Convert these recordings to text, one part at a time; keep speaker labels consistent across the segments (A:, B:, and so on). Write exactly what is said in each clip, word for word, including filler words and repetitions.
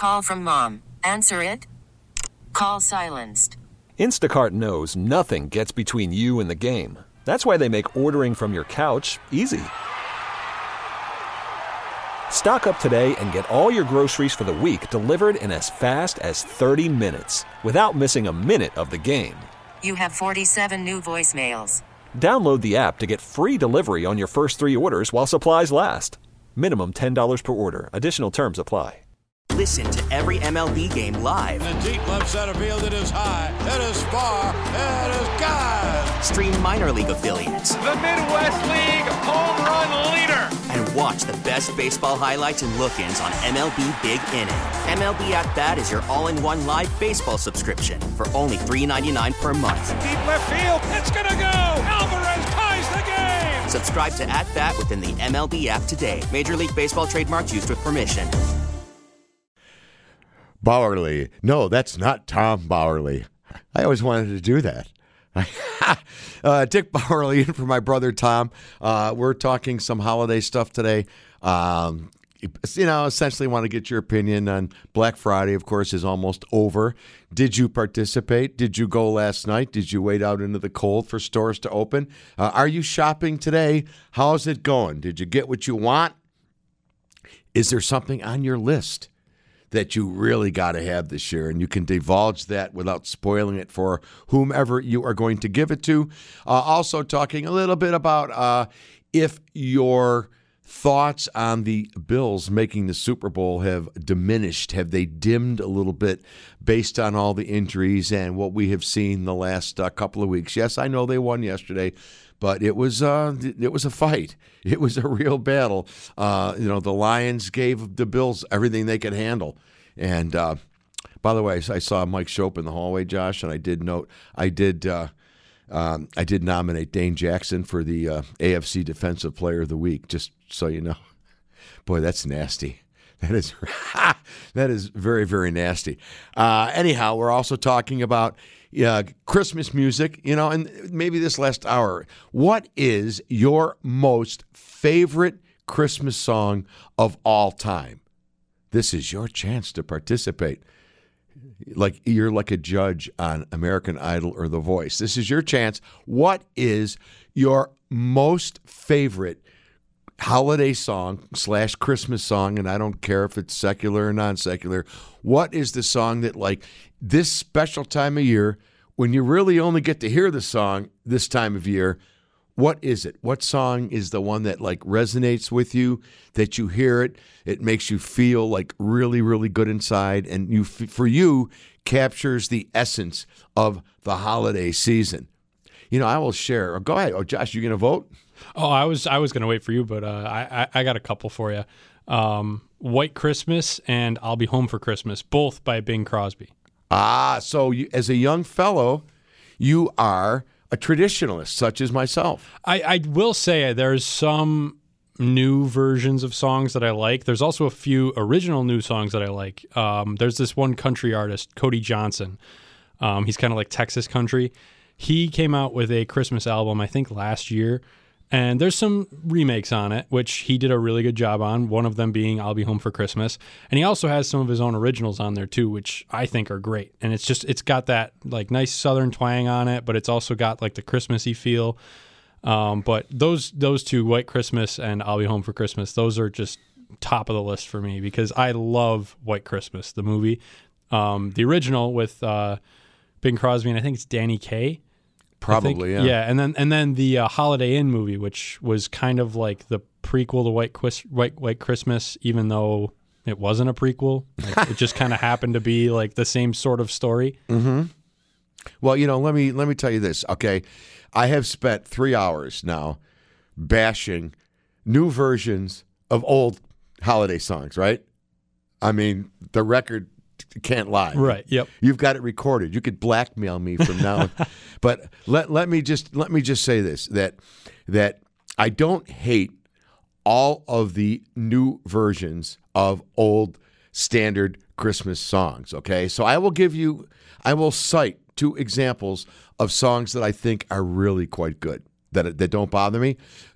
A: Call from mom. Answer it. Call silenced.
B: Instacart knows nothing gets between you and the game. That's why they make ordering from your couch easy. Stock up today and get all your groceries for the week delivered in as fast as thirty minutes without missing a minute of the game.
A: You have forty-seven new voicemails.
B: Download the app to get free delivery on your first three orders while supplies last. Minimum ten dollars per order. Additional terms apply.
C: Listen to every M L B game live.
D: In the deep left center field, it is high, it is far, it is gone.
C: Stream minor league affiliates.
E: The Midwest League home run leader.
C: And watch the best baseball highlights and look-ins on M L B Big Inning. M L B At Bat is your all-in-one live baseball subscription for only three dollars and ninety-nine cents per month.
E: Deep left field, it's gonna go. Alvarez ties the game.
C: Subscribe to At Bat within the M L B app today. Major League Baseball trademarks used with permission.
F: Bowerly. No, that's not Tom Bowerly. I always wanted to do that. uh, Dick Bowerly in for my brother Tom. Uh, we're talking some holiday stuff today. Um, you know, essentially want to get your opinion on Black Friday, of course, is almost over. Did you participate? Did you go last night? Did you wait out into the cold for stores to open? Uh, are you shopping today? How's it going? Did you get what you want? Is there something on your list that you really got to have this year, and you can divulge that without spoiling it for whomever you are going to give it to? Uh, also talking a little bit about uh, if your thoughts on the Bills making the Super Bowl have diminished. Have they dimmed a little bit based on all the injuries and what we have seen the last uh, couple of weeks? Yes, I know they won yesterday, but it was uh, it was a fight. It was a real battle. Uh, you know, the Lions gave the Bills everything they could handle. And uh, by the way, I saw Mike Shope in the hallway, Josh, and I did note I did uh, um, I did nominate Dane Jackson for the uh, A F C Defensive Player of the Week. Just so you know, boy, that's nasty. That is that is very, very nasty. Uh, anyhow, we're also talking about uh, Christmas music, you know, and maybe this last hour. What is your most favorite Christmas song of all time? This is your chance to participate. Like you're like a judge on American Idol or The Voice. This is your chance. What is your most favorite holiday song slash Christmas song, and I don't care if it's secular or non-secular. What is the song that, like, this special time of year, when you really only get to hear the song this time of year, what is it? What song is the one that, like, resonates with you, that you hear it, it makes you feel, like, really, really good inside, and you, for you, captures the essence of the holiday season? You know, I will share. Go ahead. Oh, Josh, you going to vote?
G: Oh, I was I was going to wait for you, but uh, I, I got a couple for you. Um, White Christmas and I'll Be Home for Christmas, both by Bing Crosby.
F: Ah, so you, as a young fellow, you are a traditionalist, such as myself.
G: I, I will say there's some new versions of songs that I like. There's also a few original new songs that I like. Um, there's this one country artist, Cody Johnson. Um, he's kind of like Texas country. He came out with a Christmas album, I think, last year. And there's some remakes on it, which he did a really good job on, one of them being I'll Be Home for Christmas. And he also has some of his own originals on there, too, which I think are great. And it's just, it's got that, like, nice Southern twang on it, but it's also got, like, the Christmassy feel. Um, but those those two, White Christmas and I'll Be Home for Christmas, those are just top of the list for me because I love White Christmas, the movie. Um, the original with uh, Bing Crosby, and I think it's Danny Kaye.
F: Probably, yeah.
G: Yeah, and then and then the uh, Holiday Inn movie, which was kind of like the prequel to White Quis- White White Christmas, even though it wasn't a prequel. Like, it just kind of happened to be like the same sort of story.
F: Mm-hmm. Well, you know, let me let me tell you this, okay? I have spent three hours now bashing new versions of old holiday songs, right? I mean, the record can't lie.
G: Right. Yep.
F: You've got it recorded. You could blackmail me from now. But let let me just let me just say this, that that I don't hate all of the new versions of old standard Christmas songs, okay? So I will give you I will cite two examples of songs that I think are really quite good, that that don't bother me.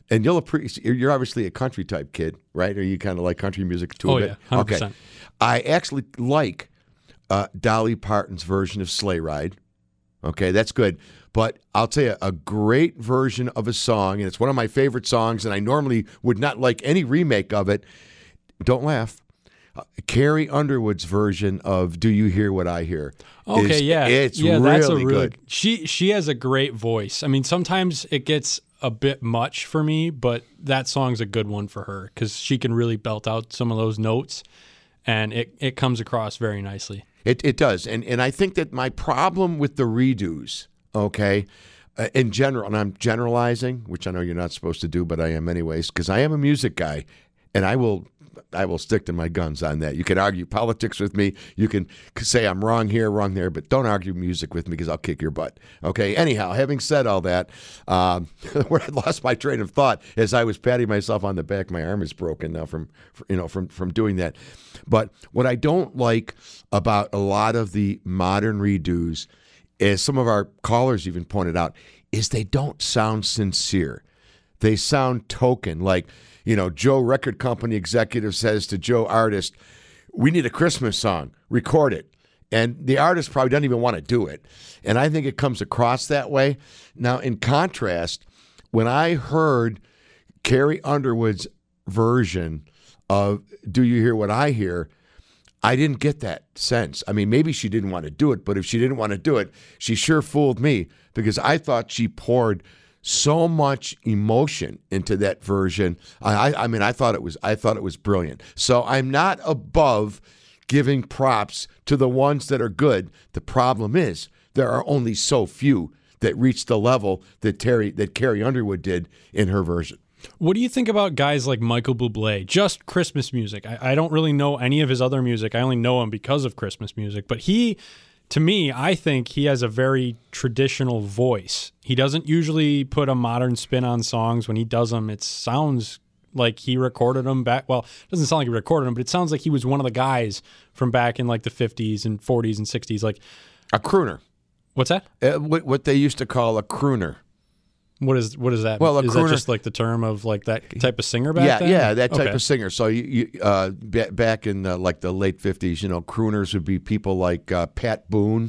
F: and you'll appreciate. You're obviously a country type kid, right? Are you kind of like country music too?
G: Oh
F: a
G: yeah,
F: bit?
G: one hundred percent.
F: Okay. I actually like uh, Dolly Parton's version of Sleigh Ride. Okay, that's good. But I'll tell you, a great version of a song, and it's one of my favorite songs, and I normally would not like any remake of it. Don't laugh. Uh, Carrie Underwood's version of "Do You Hear What I Hear?"
G: Okay,
F: is,
G: yeah,
F: it's
G: yeah,
F: really,
G: that's a really
F: good.
G: She she has a great voice. I mean, sometimes it gets a bit much for me, but that song's a good one for her because she can really belt out some of those notes, and it, it comes across very nicely.
F: It it does, and and I think that my problem with the redos, okay, uh, in general, and I'm generalizing, which I know you're not supposed to do, but I am anyways, because I am a music guy, and I will. I will stick to my guns on that. You can argue politics with me. You can say I'm wrong here, wrong there, but don't argue music with me because I'll kick your butt. Okay. Anyhow, having said all that, um, where I lost my train of thought as I was patting myself on the back. My arm is broken now from you know from from doing that. But what I don't like about a lot of the modern redos, as some of our callers even pointed out, is they don't sound sincere. They sound token, like. You know, Joe record company executive says to Joe artist, we need a Christmas song, record it. And the artist probably doesn't even want to do it. And I think it comes across that way. Now, in contrast, when I heard Carrie Underwood's version of Do You Hear What I Hear, I didn't get that sense. I mean, maybe she didn't want to do it, but if she didn't want to do it, she sure fooled me because I thought she poured so much emotion into that version. I, I mean, I thought it was, I thought it was brilliant. So I'm not above giving props to the ones that are good. The problem is there are only so few that reach the level that Terry, that Carrie Underwood did in her version.
G: What do you think about guys like Michael Bublé? Just Christmas music. I, I don't really know any of his other music. I only know him because of Christmas music. But he, to me, I think he has a very traditional voice. He doesn't usually put a modern spin on songs. When he does them, it sounds like he recorded them back. Well, it doesn't sound like he recorded them, but it sounds like he was one of the guys from back in like the fifties and forties and sixties. Like
F: a crooner.
G: What's that?
F: Uh, what, what they used to call a crooner.
G: What is what is that?
F: Well, a
G: is
F: crooner,
G: that just like the term of like that type of singer back
F: yeah,
G: then?
F: Yeah, that type
G: okay.
F: of singer. So you, you uh, b- back in uh, like the late fifties, you know, crooners would be people like uh, Pat Boone,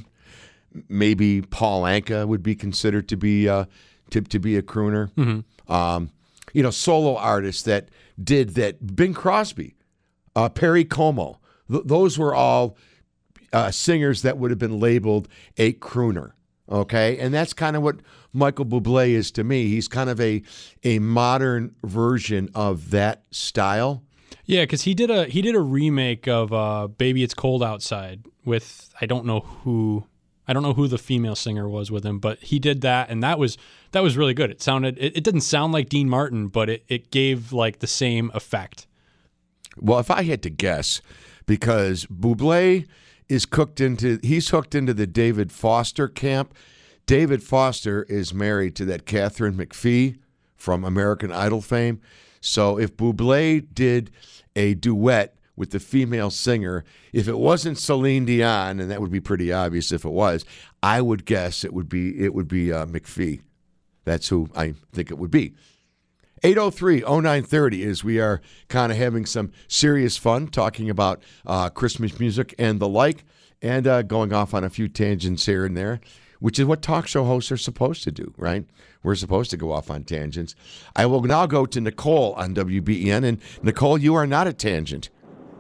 F: maybe Paul Anka would be considered to be uh, to to be a crooner.
G: Mm-hmm.
F: Um, you know, solo artists that did that. Bing Crosby, uh, Perry Como. Th- those were all uh, singers that would have been labeled a crooner. Okay, and that's kind of what Michael Bublé is to me. He's kind of a a modern version of that style.
G: Yeah, because he did a he did a remake of uh, "Baby It's Cold Outside" with I don't know who I don't know who the female singer was with him, but he did that, and that was that was really good. It sounded it, it didn't sound like Dean Martin, but it, it gave like the same effect.
F: Well, if I had to guess, because Bublé is cooked into he's hooked into the David Foster camp. David Foster is married to that Catherine McPhee from American Idol fame. So if Bublé did a duet with the female singer, if it wasn't Celine Dion, and that would be pretty obvious if it was, I would guess it would be it would be uh, McPhee. That's who I think it would be. eight oh three oh nine thirty is we are kind of having some serious fun talking about uh, Christmas music and the like, and uh, going off on a few tangents here and there, which is what talk show hosts are supposed to do, right? We're supposed to go off on tangents. I will now go to Nicole on W B E N, and Nicole, you are not a tangent.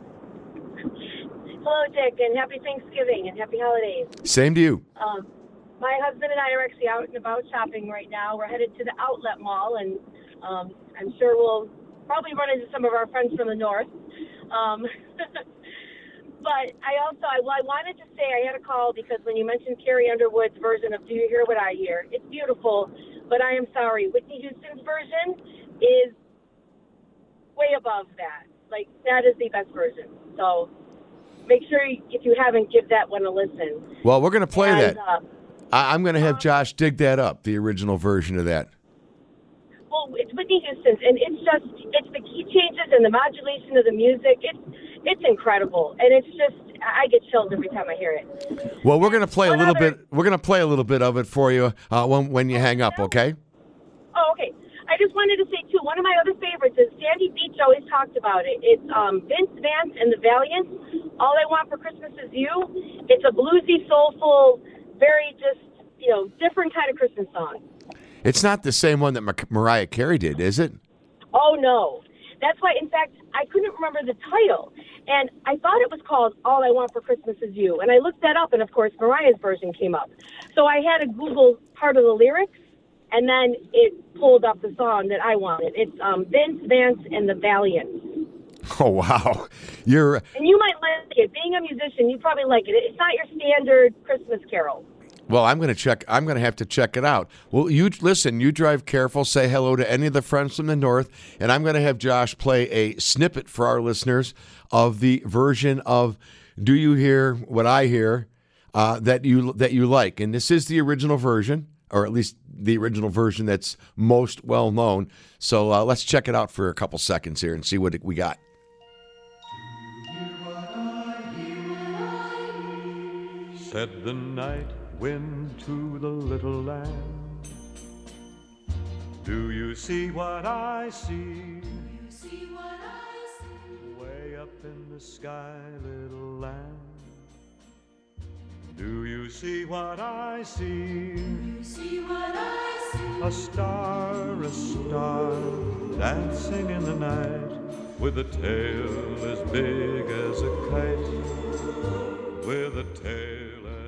H: Hello, Dick, and happy Thanksgiving and happy holidays.
F: Same to you.
H: Um, my husband and I are actually out and about shopping right now. We're headed to the outlet mall, and um, I'm sure we'll probably run into some of our friends from the north. Um, but I also, I, well, I wanted to say I had a call because when you mentioned Carrie Underwood's version of Do You Hear What I Hear, it's beautiful, but I am sorry. Whitney Houston's version is way above that. Like, that is the best version. So make sure, you, if you haven't, give that one a listen.
F: Well, we're going to play
H: and,
F: that.
H: Uh,
F: I, I'm going to have
H: um,
F: Josh dig that up, the original version of that.
H: Well, it's Whitney Houston's, and it's just, it's the key changes and the modulation of the music. It's it's incredible, and it's just, I get chills every time I hear it.
F: Well, we're going to play
H: One
F: a little
H: other,
F: bit. We're going to play a little bit of it for you uh, when when you hang up, okay?
H: Oh, okay. I just wanted to say, too, one of my other favorites is Sandy Beach always talked about it. It's um, Vince Vance and the Valiants. All I Want for Christmas Is You. It's a bluesy, soulful, very just, you know, different kind of Christmas song.
F: It's not the same one that Mar- Mariah Carey did, is it?
H: Oh, no. That's why, in fact, I couldn't remember the title. And I thought it was called All I Want for Christmas Is You. And I looked that up, and, of course, Mariah's version came up. So I had to Google part of the lyrics, and then it pulled up the song that I wanted. It's um, Vince Vance and the Valiants.
F: Oh, wow. You're
H: And you might like it. Being a musician, you probably like it. It's not your standard Christmas carol.
F: Well, I'm going to check. I'm going to have to check it out. Well, you listen. You drive careful. Say hello to any of the friends from the north, and I'm going to have Josh play a snippet for our listeners of the version of "Do You Hear What I Hear" uh, that you that you like. And this is the original version, or at least the original version that's most well known. So uh, let's check it out for a couple seconds here and see what we got.
I: Said the night wind to the little lamb, do you see what I see? Do you see what I see? Way up in the sky, little lamb. Do you see what I see? Do you see what I see? A star, a star, dancing in the night, with a tail as big as a kite, with a tail.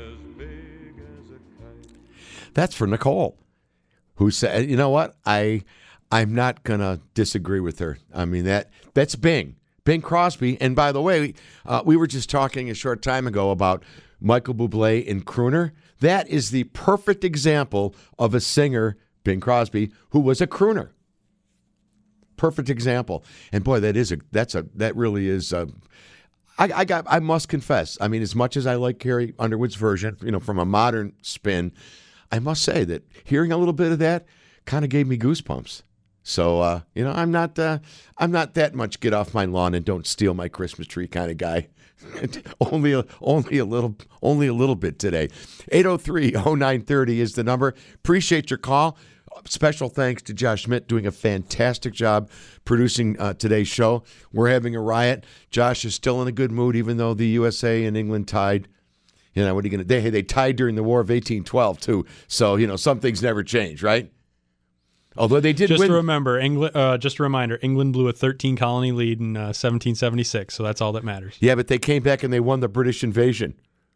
F: That's for Nicole, who said, "You know what? I, I'm not gonna disagree with her. I mean that that's Bing, Bing Crosby. And by the way, uh, we were just talking a short time ago about Michael Bublé in crooner. That is the perfect example of a singer, Bing Crosby, who was a crooner. Perfect example. And boy, that is a that's a that really is a." I, I got. I must confess. I mean, as much as I like Carrie Underwood's version, you know, from a modern spin, I must say that hearing a little bit of that kind of gave me goosebumps. So, uh, you know, I'm not, uh, I'm not that much get off my lawn and don't steal my Christmas tree kind of guy. only, a, only a little, only a little bit today. eight oh three oh nine thirty is the number. Appreciate your call. Special thanks to Josh Schmidt doing a fantastic job producing uh, today's show. We're having a riot. Josh is still in a good mood, even though the U S A and England tied. You know, what are you going to do? Hey, they tied during the War of eighteen twelve, too. So, you know, some things never change, right? Although they did
G: just
F: win.
G: Just remember, England, uh, just a reminder, England blew a thirteen-colony lead in uh, seventeen seventy-six, so that's all that matters.
F: Yeah, but they came back and they won the British invasion.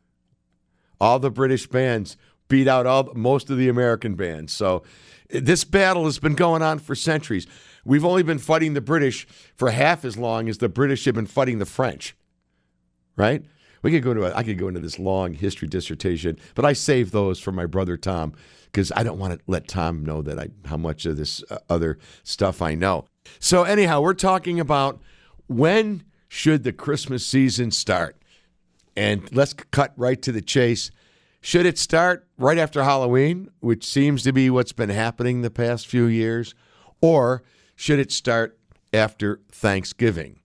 F: All the British bands beat out all most of the American bands. So this battle has been going on for centuries. We've only been fighting the British for half as long as the British have been fighting the French, right? We could go to a, I could go into this long history dissertation, but I saved those for my brother Tom because I don't want to let Tom know that I how much of this uh, other stuff I know. So anyhow, we're talking about when should the Christmas season start, and let's cut right to the chase. Should it start right after Halloween, which seems to be what's been happening the past few years, or should it start after Thanksgiving?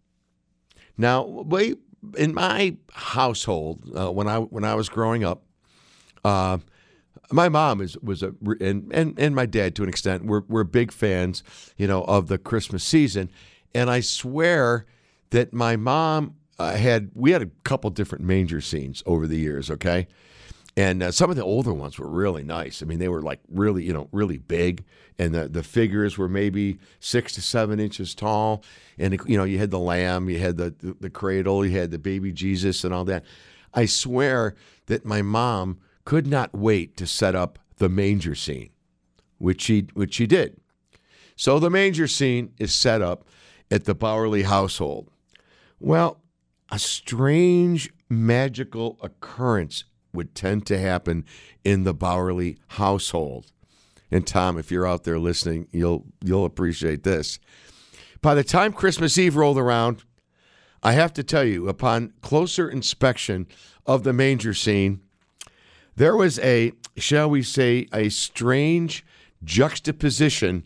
F: Now, we. In my household, uh, when I when I was growing up, uh, my mom is was a and, and and my dad to an extent were were big fans, you know, of the Christmas season, and I swear that my mom uh, had we had a couple different manger scenes over the years, okay, and uh, some of the older ones were really nice. I mean, they were like really you know really big, and the the figures were maybe six to seven inches tall. And, you know, you had the lamb, you had the, the, the cradle, you had the baby Jesus and all that. I swear that my mom could not wait to set up the manger scene, which she, which she did. So the manger scene is set up at the Bowerly household. Well, a strange magical occurrence would tend to happen in the Bowerly household. And Tom, if you're out there listening, you'll you'll appreciate this. By the time Christmas Eve rolled around, I have to tell you, upon closer inspection of the manger scene, there was a, shall we say, a strange juxtaposition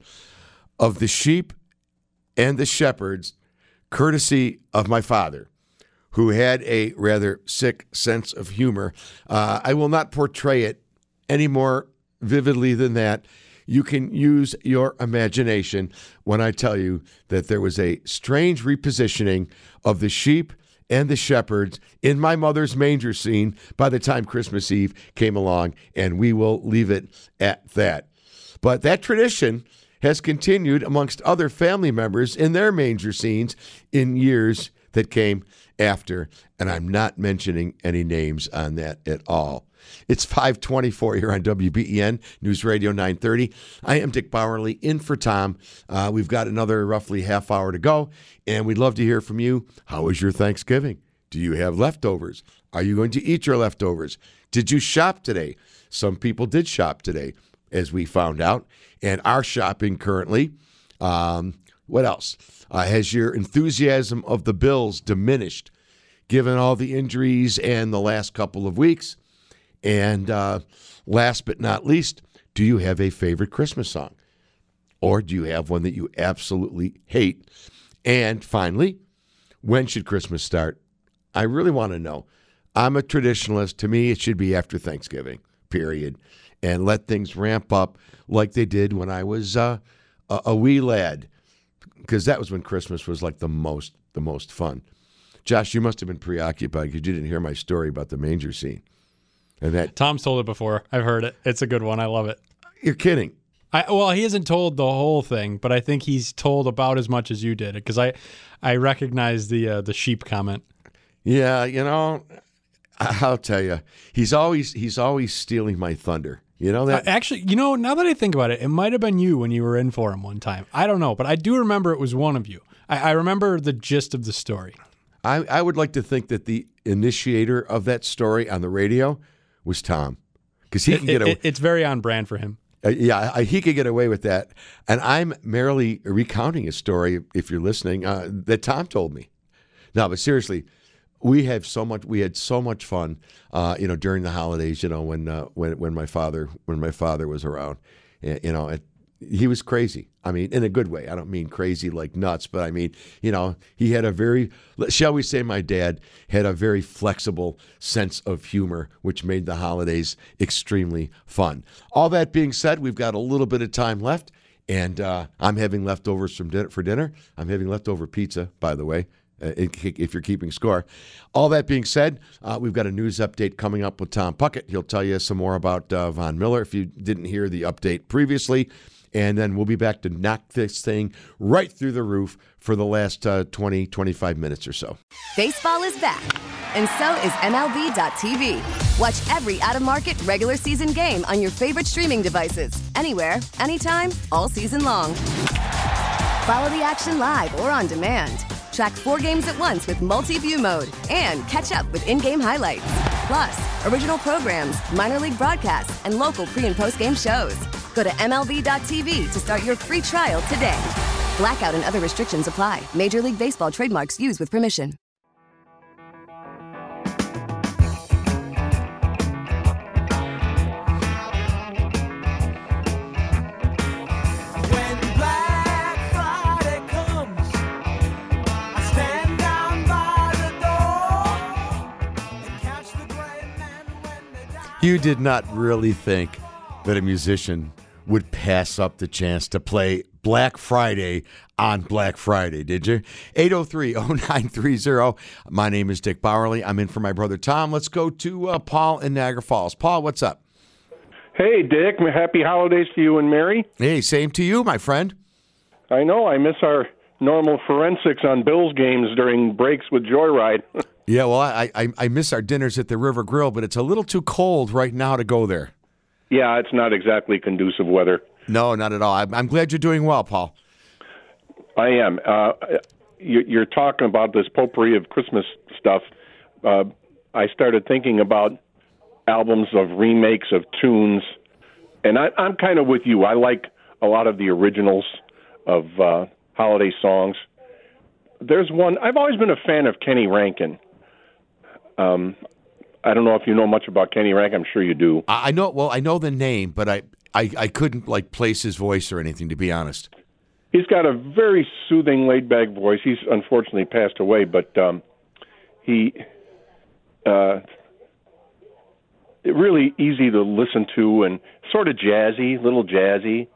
F: of the sheep and the shepherds, courtesy of my father, who had a rather sick sense of humor. Uh, I will not portray it any more vividly than that. you can use your imagination when I tell you that there was a strange repositioning of the sheep and the shepherds in my mother's manger scene by the time Christmas Eve came along, and we will leave it at that. But that tradition has continued amongst other family members in their manger scenes in years that came after, and I'm not mentioning any names on that at all. It's five twenty-four here on W B E N News Radio nine thirty. I am Dick Bowerly in for Tom. Uh, we've got another roughly half hour to go, and we'd love to hear from you. How was your Thanksgiving? Do you have leftovers? Are you going to eat your leftovers? Did you shop today? Some people did shop today, as we found out, and are shopping currently. Um, what else? Uh, has your enthusiasm of the Bills diminished, given all the injuries and the last couple of weeks? And uh, last but not least, do you have a favorite Christmas song? Or do you have one that you absolutely hate? And finally, when should Christmas start? I really want to know. I'm a traditionalist. To me, it should be after Thanksgiving, period. And let things ramp up like they did when I was uh, a, a wee lad, because that was when Christmas was like the most, the most fun. Josh, you must have been preoccupied because you didn't hear my story about the manger scene. And that
G: Tom's told it before. I've heard it. It's a good one. I love it.
F: You're kidding.
G: I, well, he hasn't told the whole thing, but I think he's told about as much as you did, because I, I recognize the uh, the sheep comment.
F: Yeah, you know, I'll tell you, he's always he's always stealing my thunder. You know that?
G: Uh, actually, you know, now that I think about it, it might have been you when you were in for him one time. I don't know, but I do remember it was one of you. I, I remember the gist of the story.
F: I, I would like to think that the initiator of that story on the radio was Tom, because he can
G: it,
F: get away.
G: It, it's very on brand for him.
F: Uh, yeah, I, he could get away with that. And I'm merely recounting a story, if you're listening, uh, that Tom told me. No, but seriously, we have so much. We had so much fun, uh, you know, during the holidays. You know, when uh, when when my father when my father was around, you know, it, he was crazy. I mean, in a good way. I don't mean crazy like nuts, but I mean, you know, he had a very, shall we say, my dad had a very flexible sense of humor, which made the holidays extremely fun. All that being said, we've got a little bit of time left, and uh, I'm having leftovers from dinner, for dinner. I'm having leftover pizza, by the way, uh, if you're keeping score. All that being said, uh, we've got a news update coming up with Tom Puckett. He'll tell you some more about uh, Von Miller if you didn't hear the update previously. And then we'll be back to knock this thing right through the roof for the last uh, twenty, twenty-five minutes or so.
J: Baseball is back, and so is M L B dot T V. Watch every out-of-market regular season game on your favorite streaming devices, anywhere, anytime, all season long. Follow the action live or on demand. Track four games at once with multi-view mode and catch up with in-game highlights. Plus, original programs, minor league broadcasts, and local pre- and post-game shows. Go to M L B dot T V to start your free trial today. Blackout and other restrictions apply. Major League Baseball trademarks used with permission.
F: You did not really think that a musician would pass up the chance to play Black Friday on Black Friday, did you? eight oh three oh nine three oh. My name is Dick Bowerly. I'm in for my brother Tom. Let's go to uh, Paul in Niagara Falls. Paul, what's up?
K: Hey, Dick. Happy holidays to you and Mary.
F: Hey, same to you, my friend.
K: I know. I miss our normal forensics on Bills games during breaks with Joyride.
F: Yeah, well, I, I I miss our dinners at the River Grill, but it's a little too cold right now to go there.
K: Yeah, it's not exactly conducive weather.
F: No, not at all. I'm, I'm glad you're doing well, Paul.
K: I am. Uh, you, you're talking about this potpourri of Christmas stuff. Uh, I started thinking about albums of remakes of tunes, and I, I'm kind of with you. I like a lot of the originals of uh, holiday songs. There's one. I've always been a fan of Kenny Rankin. Um, I don't know if you know much about Kenny Rankin. I'm sure you do.
F: I know. Well, I know the name, but I, I, I couldn't like place his voice or anything, to be honest.
K: He's got a very soothing, laid-back voice. He's unfortunately passed away, but um, he uh, really easy to listen to and sort of jazzy, little jazzy.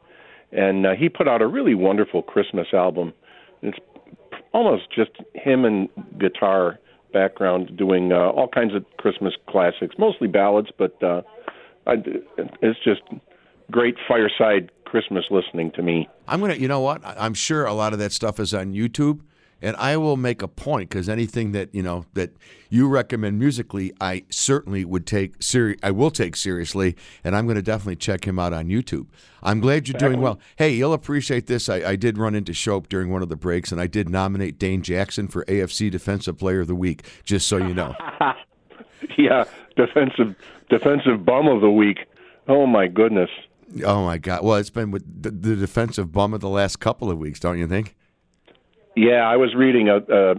K: and uh, he put out a really wonderful Christmas album. It's almost just him and guitar background doing uh, all kinds of Christmas classics, mostly ballads, but uh, I, it's just great fireside Christmas listening to me.
F: I'm gonna, you know what? I'm sure a lot of that stuff is on YouTube, and I will make a point because anything that you know that you recommend musically, I certainly would take seri- I will take seriously, and I'm going to definitely check him out on YouTube. I'm glad you're exactly. doing well. Hey, you'll appreciate this. I, I did run into Shope during one of the breaks, and I did nominate Dane Jackson for A F C Defensive Player of the Week. Just so you know.
K: Yeah, defensive defensive bum of the week. Oh my goodness.
F: Oh my God. Well, it's been with the, the defensive bum of the last couple of weeks, don't you think?
K: Yeah, I was reading a a,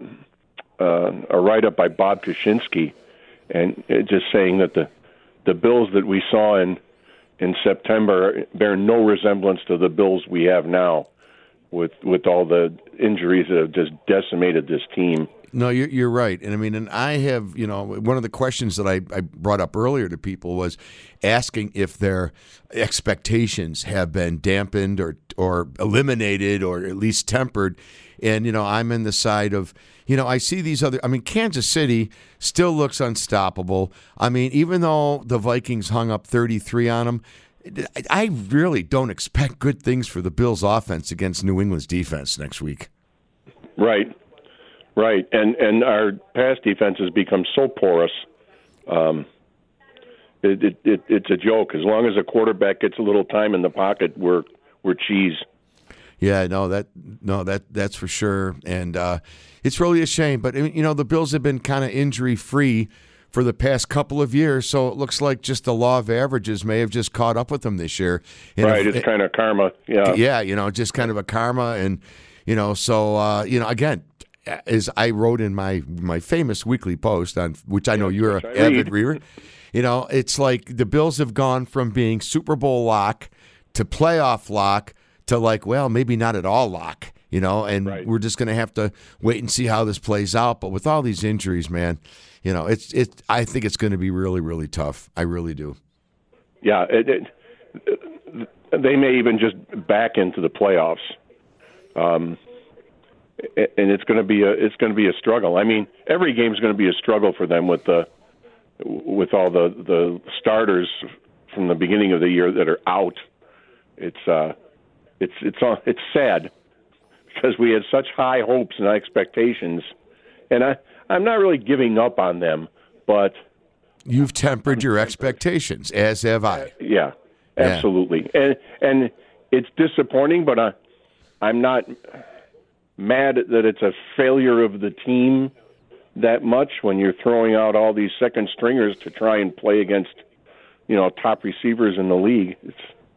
K: a write-up by Bob Kuczynski, and it just saying that the the Bills that we saw in in September bear no resemblance to the Bills we have now, with with all the injuries that have just decimated this team.
F: No, you're, you're right. And I mean, and I have, you know, one of the questions that I, I brought up earlier to people was asking if their expectations have been dampened or or eliminated or at least tempered. And, you know, I'm in the side of, you know, I see these other, I mean, Kansas City still looks unstoppable. I mean, even though the Vikings hung up thirty-three on them, I really don't expect good things for the Bills' offense against New England's defense next week.
K: Right. Right, and and our pass defense has become so porous. Um, it, it, it it's a joke. As long as a quarterback gets a little time in the pocket, we're we're cheese.
F: Yeah, no, that no that that's for sure, and uh, it's really a shame. But you know, the Bills have been kind of injury free for the past couple of years, so it looks like just the law of averages may have just caught up with them this year. And
K: right,
F: if,
K: it's kind of karma. Yeah,
F: yeah, you know, just kind of a karma, and you know, so uh, you know, again. As I wrote in my my famous weekly post, on which I know you're an avid reader, you know, it's like the Bills have gone from being Super Bowl lock to playoff lock to like, well, maybe not at all lock, you know, and right. we're just going to have to wait and see how this plays out. But with all these injuries, man, you know, it's it. I think it's going to be really, really tough. I really do.
K: Yeah, it, it, they may even just back into the playoffs. Um. And it's going to be a it's going to be a struggle. I mean, every game is going to be a struggle for them with the with all the, the starters from the beginning of the year that are out. It's uh, it's it's it's sad because we had such high hopes and expectations, and I I'm not really giving up on them, but
F: you've tempered your expectations, as have I.
K: Uh, yeah, absolutely, yeah. and and it's disappointing, but I I'm not mad that it's a failure of the team that much when you're throwing out all these second stringers to try and play against, you know, top receivers in the league. It's,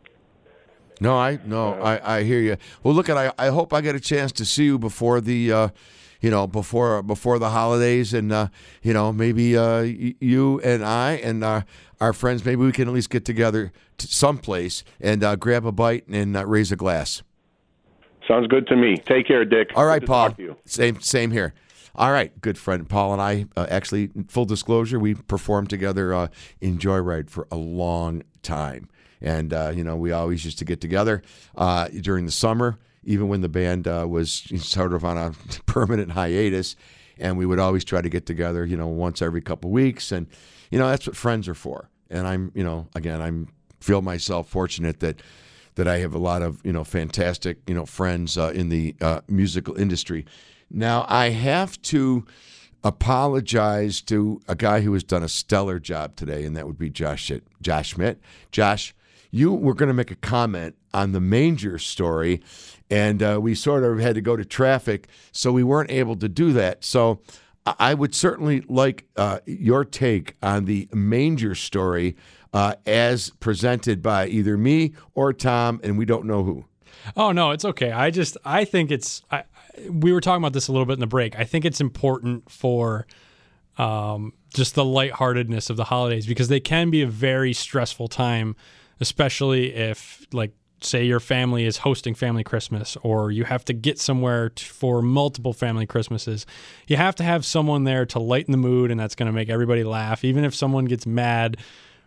F: no, I no, uh, I, I hear you. Well, look, at I I hope I get a chance to see you before the, uh, you know, before before the holidays, and uh, you know, maybe uh, you and I and uh, our friends, maybe we can at least get together to someplace and uh, grab a bite and uh, raise a glass.
K: Sounds good to me. Take care, Dick.
F: All right, Paul. Same, same here. All right, good friend Paul and I. Uh, actually, full disclosure, we performed together uh, in Joyride for a long time, and uh, you know, we always used to get together uh, during the summer, even when the band uh, was sort of on a permanent hiatus, and we would always try to get together, you know, once every couple of weeks, and you know, that's what friends are for. And I'm, you know, again, I'm feel myself fortunate that. that I have a lot of, you know, fantastic, you know, friends uh, in the uh, musical industry. Now, I have to apologize to a guy who has done a stellar job today, and that would be Josh Josh Schmidt. Josh, you were going to make a comment on the manger story, and uh, we sort of had to go to traffic, so we weren't able to do that. So I would certainly like uh, your take on the manger story Uh, as presented by either me or Tom, and we don't know who.
G: Oh, no, it's okay. I just, I think it's, I, we were talking about this a little bit in the break. I think it's important for um, just the lightheartedness of the holidays, because they can be a very stressful time, especially if, like, say your family is hosting family Christmas, or you have to get somewhere t- for multiple family Christmases. You have to have someone there to lighten the mood, and that's going to make everybody laugh. Even if someone gets mad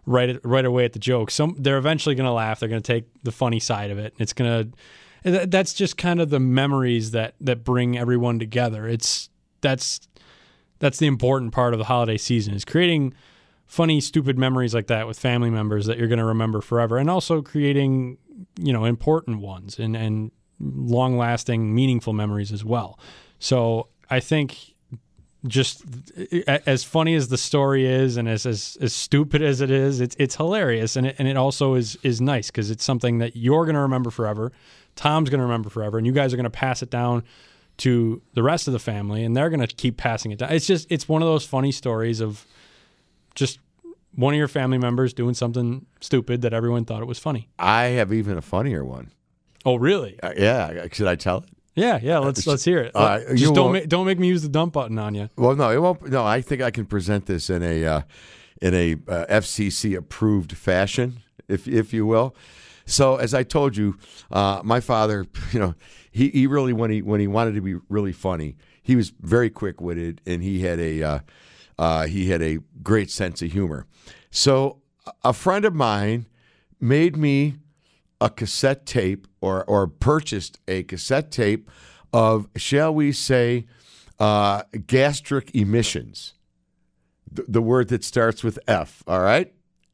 G: right right away at the joke. Some they're eventually going to laugh. They're going to take the funny side of it. It's going to that's just kind of the memories that that bring everyone together. It's that's that's the important part of the holiday season is creating funny, stupid memories like that with family members that you're going to remember forever, and also creating, you know, important ones and, and long-lasting, meaningful memories as well. So I think just as funny as the story is and as as, as stupid as it is, it's it's hilarious, and it, and it also is is nice because it's something that you're going to remember forever, Tom's going to remember forever, and you guys are going to pass it down to the rest of the family, and they're going to keep passing it down. It's just it's one of those funny stories of just one of your family members doing something stupid that everyone thought it was funny.
F: I have even a funnier one.
G: Oh, really?
F: Uh, yeah. Should I tell it?
G: Yeah, yeah. Let's uh, let's hear it.
F: Uh,
G: Just don't make, don't make me use the dump button on you.
F: Well, no, it won't. No, I think I can present this in a uh, in a uh, F C C approved fashion, if if you will. So, as I told you, uh, my father, you know, he, he really when he when he wanted to be really funny, he was very quick witted, and he had a uh, uh, he had a great sense of humor. So, a friend of mine made me a cassette tape or or purchased a cassette tape of, shall we say, uh, gastric emissions, the, the word that starts with F, all right?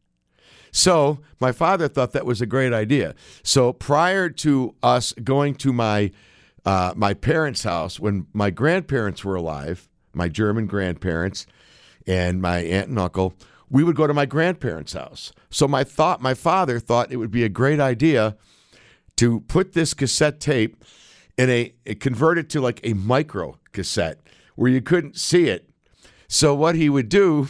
F: So my father thought that was a great idea. So prior to us going to my uh, my parents' house, when my grandparents were alive, my German grandparents and my aunt and uncle, we would go to my grandparents' house. So my thought, my father thought it would be a great idea to put this cassette tape in a, convert it to like a micro cassette where you couldn't see it. So what he would do,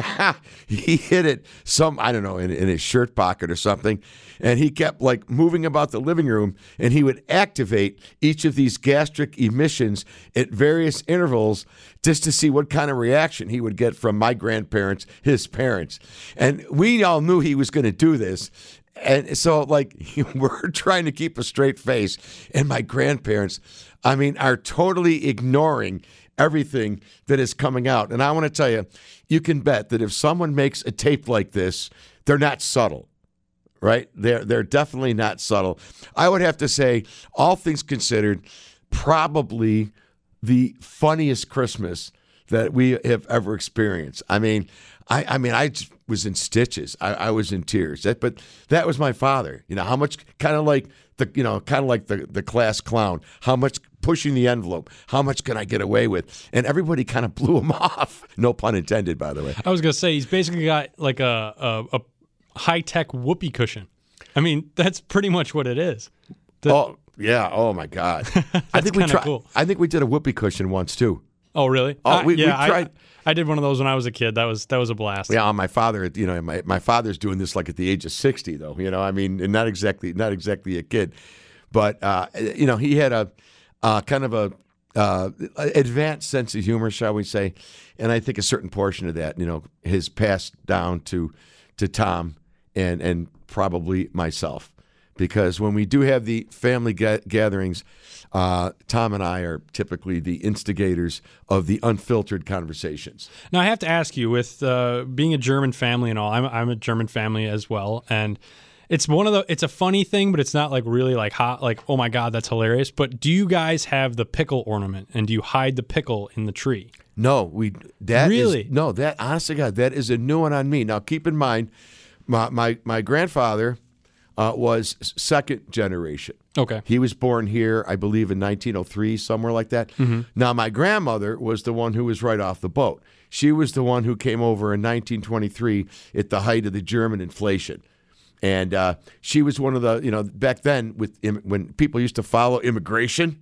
F: he hid it some, I don't know, in, in his shirt pocket or something, and he kept like moving about the living room, and he would activate each of these gastric emissions at various intervals just to see what kind of reaction he would get from my grandparents, his parents. And we all knew he was going to do this. And so, like, we're trying to keep a straight face, and my grandparents, I mean, are totally ignoring everything that is coming out. And I want to tell you, you can bet that if someone makes a tape like this, they're not subtle, right? They're they're definitely not subtle. I would have to say, all things considered, probably the funniest Christmas that we have ever experienced. I mean, I, I mean, I was in stitches. I, I was in tears. That, but that was my father. You know, how much, kind of like the, you know, kind of like the, the class clown. How much pushing the envelope? How much can I get away with? And everybody kind of blew him off. No pun intended, by the way.
G: I was gonna say he's basically got like a a, a high tech whoopee cushion. I mean, that's pretty much what it is. The,
F: oh yeah. Oh my God. I think we tried.
G: Cool.
F: I think we did a whoopee cushion once too.
G: Oh really?
F: Oh,
G: uh,
F: we,
G: yeah,
F: we tried.
G: I, I did one of those when I was a kid. That was that was a blast.
F: Yeah, my father, you know, my, my father's doing this like at the age of sixty, though. You know, I mean, and not exactly not exactly a kid, but uh, you know, he had a uh, kind of a uh, advanced sense of humor, shall we say, and I think a certain portion of that, you know, has passed down to to Tom and and probably myself, because when we do have the family ga- gatherings. Uh, Tom and I are typically the instigators of the unfiltered conversations.
G: Now, I have to ask you, with uh, being a German family and all, I'm, I'm a German family as well, and it's one of the. It's a funny thing, but it's not like really like hot. Like, oh my God, that's hilarious. But do you guys have the pickle ornament, and do you hide the pickle in the tree?
F: No, we. That
G: really
F: is, no. That honestly, God, that is a new one on me. Now, keep in mind, my my, my grandfather uh, was second generation.
G: Okay.
F: He was born here, I believe, in nineteen oh three, somewhere like that.
G: Mm-hmm.
F: Now, my grandmother was the one who was right off the boat. She was the one who came over in nineteen twenty-three at the height of the German inflation. And uh, she was one of the, you know, back then with when people used to follow immigration,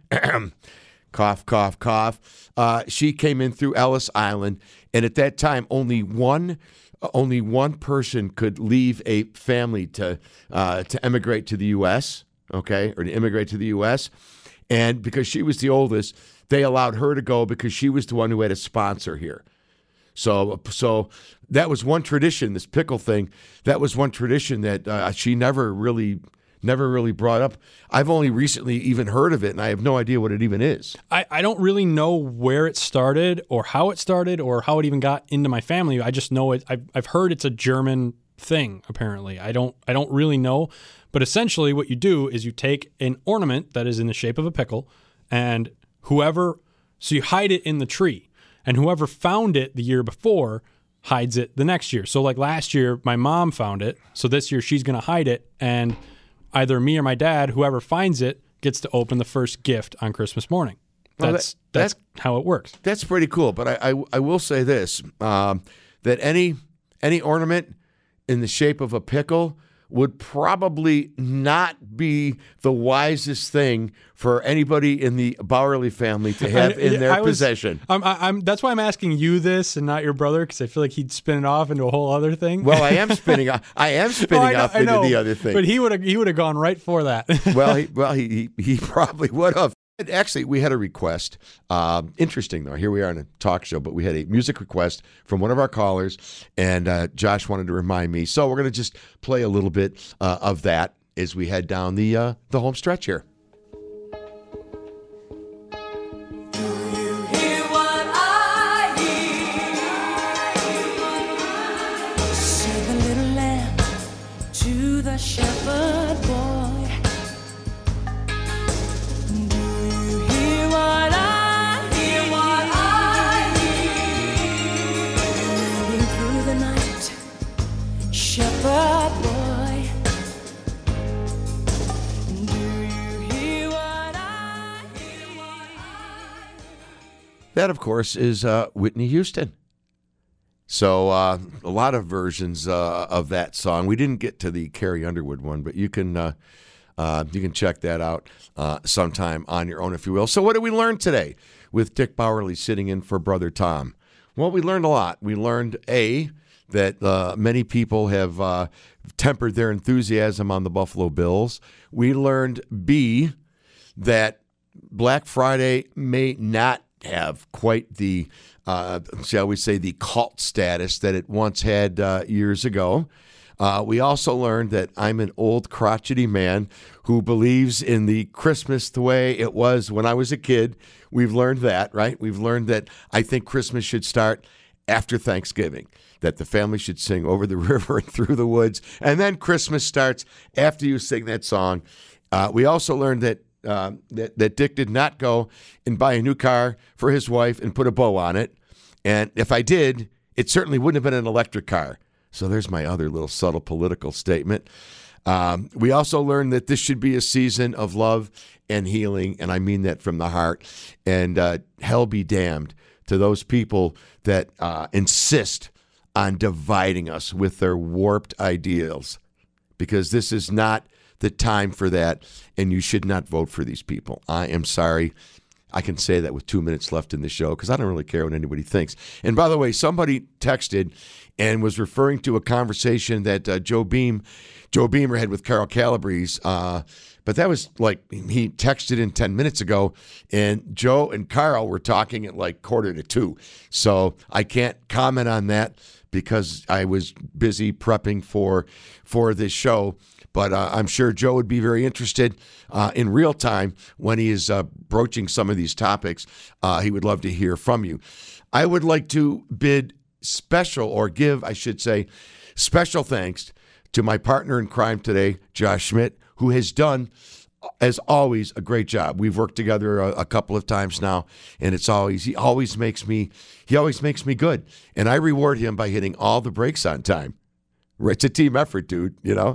F: cough, cough, cough, uh, she came in through Ellis Island. And at that time, only one only one person could leave a family to uh, to emigrate to the U S, okay, or to immigrate to the U S. And because she was the oldest, they allowed her to go because she was the one who had a sponsor here. So so that was one tradition, this pickle thing, that was one tradition that uh, she never really never really brought up. I've only recently even heard of it, and I have no idea what it even is.
G: I, I don't really know where it started or how it started or how it even got into my family. I just know it. I've, I've heard it's a German thing, apparently. I don't I don't really know. But essentially what you do is you take an ornament that is in the shape of a pickle, and whoever, so you hide it in the tree, and whoever found it the year before hides it the next year. So like last year, my mom found it. So this year she's going to hide it, and either me or my dad, whoever finds it, gets to open the first gift on Christmas morning.
F: Well,
G: That's
F: that,
G: that's,
F: that's
G: how it works.
F: That's pretty cool. But I, I, I will say this, um, that any any ornament in the shape of a pickle would probably not be the wisest thing for anybody in the Bowerly family to have
G: I,
F: in their
G: I was,
F: possession.
G: I'm, I'm, that's why I'm asking you this and not your brother, because I feel like he'd spin it off into a whole other thing.
F: Well, I am spinning off. I am spinning
G: oh, I know,
F: off
G: I know,
F: into the other thing.
G: But he would have he would have gone right for that.
F: well, he, well, he he, he probably would have. Actually, we had a request. Um, interesting, though. Here we are in a talk show, but we had a music request from one of our callers, and uh, Josh wanted to remind me. So we're going to just play a little bit uh, of that as we head down the uh, the home stretch here.
L: Shepherd boy, do you hear what I hear? What I hear, moving through the night, shepherd boy, do you hear what I hear?
F: That, of course, is uh, Whitney Houston. So uh, a lot of versions uh, of that song. We didn't get to the Carrie Underwood one, but you can uh, uh, you can check that out uh, sometime on your own, if you will. So what did we learn today with Dick Bowerly sitting in for Brother Tom? Well, we learned a lot. We learned, A, that uh, many people have uh, tempered their enthusiasm on the Buffalo Bills. We learned, B, that Black Friday may not have quite the Uh, shall we say, the cult status that it once had uh, years ago. Uh, we also learned that I'm an old crotchety man who believes in the Christmas the way it was when I was a kid. We've learned that, right? We've learned that I think Christmas should start after Thanksgiving, that the family should sing Over the River and Through the Woods, and then Christmas starts after you sing that song. Uh, we also learned that Uh, that, that Dick did not go and buy a new car for his wife and put a bow on it. And if I did, it certainly wouldn't have been an electric car. So there's my other little subtle political statement. Um, we also learned that this should be a season of love and healing, and I mean that from the heart. And uh, hell be damned to those people that uh, insist on dividing us with their warped ideals, because this is not the time for that, and you should not vote for these people. I am sorry. I can say that with two minutes left in the show because I don't really care what anybody thinks. And by the way, somebody texted and was referring to a conversation that uh, Joe Beam, Joe Beamer had with Carol Calabrese, uh, but that was like he texted in ten minutes ago, and Joe and Carl were talking at like quarter to two. So I can't comment on that because I was busy prepping for for this show. But uh, I'm sure Joe would be very interested uh, in real time when he is uh, broaching some of these topics. Uh, he would love to hear from you. I would like to bid special, or give, I should say, special thanks to my partner in crime today, Josh Schmidt, who has done, as always, a great job. We've worked together a, a couple of times now, and it's always he always makes me he always makes me good, and I reward him by hitting all the breaks on time. It's a team effort, dude. You know.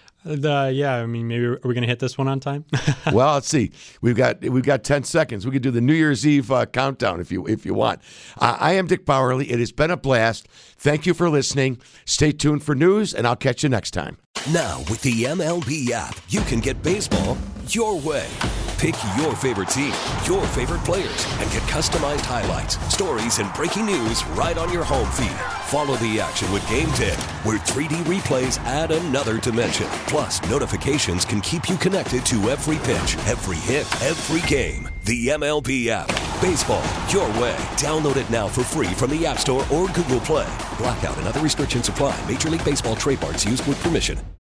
G: Uh, yeah, I mean, maybe are we going to hit this one on time?
F: Well, let's see. We've got we've got ten seconds. We could do the New Year's Eve uh, countdown if you if you want. Uh, I am Dick Bowerly. It has been a blast. Thank you for listening. Stay tuned for news, and I'll catch you next time.
M: Now, with the M L B app, you can get baseball your way. Pick your favorite team, your favorite players, and get customized highlights, stories, and breaking news right on your home feed. Follow the action with Game Day, where three D replays add another dimension. Plus, notifications can keep you connected to every pitch, every hit, every game. The M L B app. Baseball your way. Download it now for free from the App Store or Google Play. Blackout and other restrictions apply. Major League Baseball trademarks used with permission.